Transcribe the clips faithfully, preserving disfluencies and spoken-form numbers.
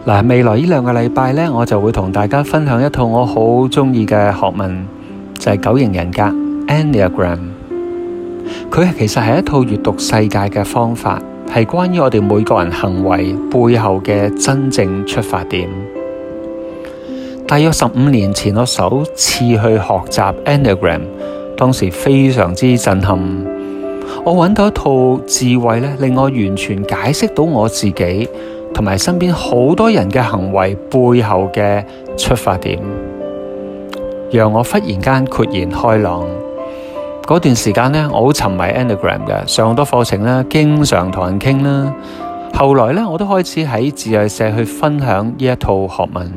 嗱，未來呢兩個禮拜呢，我就會同大家分享一套我好中意嘅學問，就係九型人格 Enneagram。佢其實係一套閱讀世界嘅方法，係關於我哋每個人行為背後嘅真正出發點。大約十五年前，我首次去學習 Enneagram， 當時非常之震撼。我揾到一套智慧咧，令我完全解釋到我自己同埋身邊好多人嘅行為背後嘅出發點，讓我忽然間豁然開朗。嗰段時間呢，我好沉迷 Enneagram 嘅，上好多課程啦，經常同人傾啦。後來呢，我都開始喺自在社去分享呢一套學問。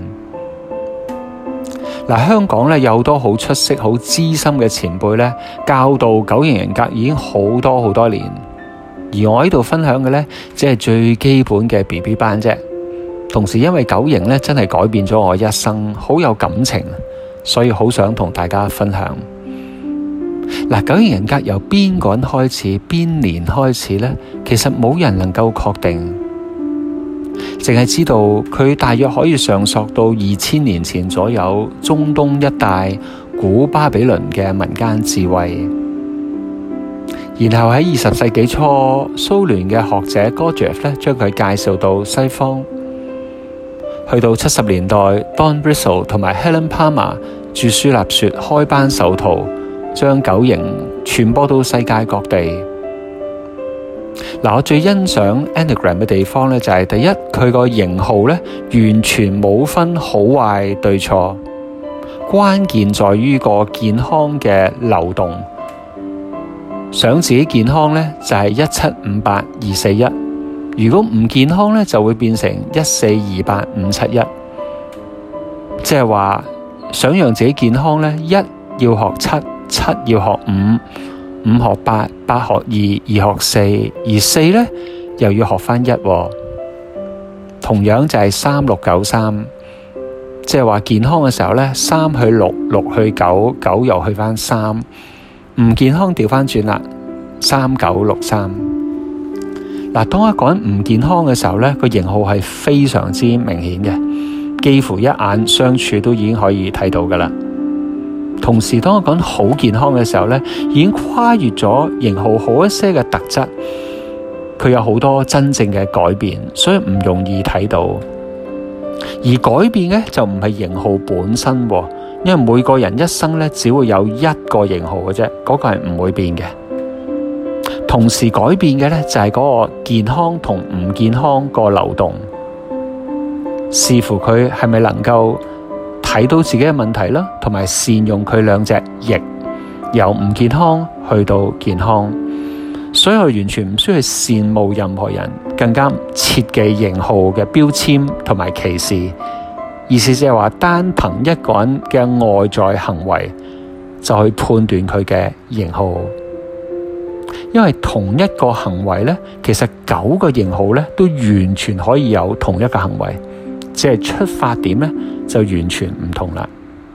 嗱，香港咧有好多好出色、好資深嘅前輩咧，教導九型人格已經好多好多年，而我喺度分享嘅咧，只係最基本嘅 B B 班啫。同時因為九型咧真係改變咗我一生，好有感情，所以好想同大家分享。嗱，九型人格由邊個人開始，邊年開始呢？其實冇人能夠確定，淨係知道佢大約可以上溯到二千年前左右，中東一帶古巴比倫嘅民間智慧。然後喺二十世紀初，蘇聯嘅學者 Gurdjieff 咧將佢介紹到西方。去到七十年代 Don Bristle 同埋 Helen Palmer 著書立說，開班授徒，將九型傳播到世界各地。嗱，我最欣賞 Enneagram 嘅地方咧，就係第一，佢個型號咧完全冇分好壞對錯，關鍵在於個健康嘅流動。想自己健康咧，就係一七五八二四一；如果唔健康咧，就會變成一四二八五七一。即係話想讓自己健康咧，一要學七，七要學五，五學八，八學二，二學四，而四咧又要學翻一。同樣就係三六九三，即係話健康嘅時候咧，三去六，六去九，九又去翻三。唔健康調翻轉啦，三九六三。嗱，當一個人唔健康嘅時候咧，個型號係非常之明顯嘅，幾乎一眼相處都已經可以睇到噶啦。同時，當一個人好健康嘅時候咧，已經跨越咗型號好一些嘅特質，佢有好多真正嘅改變，所以唔容易睇到。而改變咧就唔係型號本身，因為每個人一生咧只會有一個型號嘅啫，嗰個係唔會變嘅。同時改變嘅咧就係嗰個健康同唔健康個流動，視乎佢係咪能夠睇到自己嘅問題啦，同埋善用佢兩隻翼，由唔健康去到健康。所以我完全唔需要羨慕任何人，更加切忌型號嘅標籤同埋歧視。意思即係話，單憑一個人嘅外在行為就去判斷佢嘅型號，因為同一個行為咧，其實九個型號咧都完全可以有同一個行為，只係出發點咧就完全唔同啦。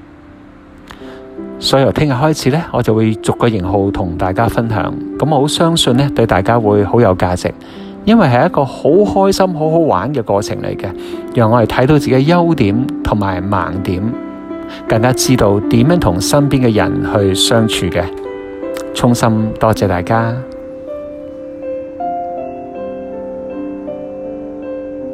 所以由聽日開始咧，我就會逐個型號同大家分享。咁我好相信咧，對大家會好有價值，因為係一個好開心、好好玩嘅過程嚟嘅，讓我哋睇到自己嘅優點同埋盲點，更加知道點樣同身邊嘅人去相處嘅。衷心多謝大家。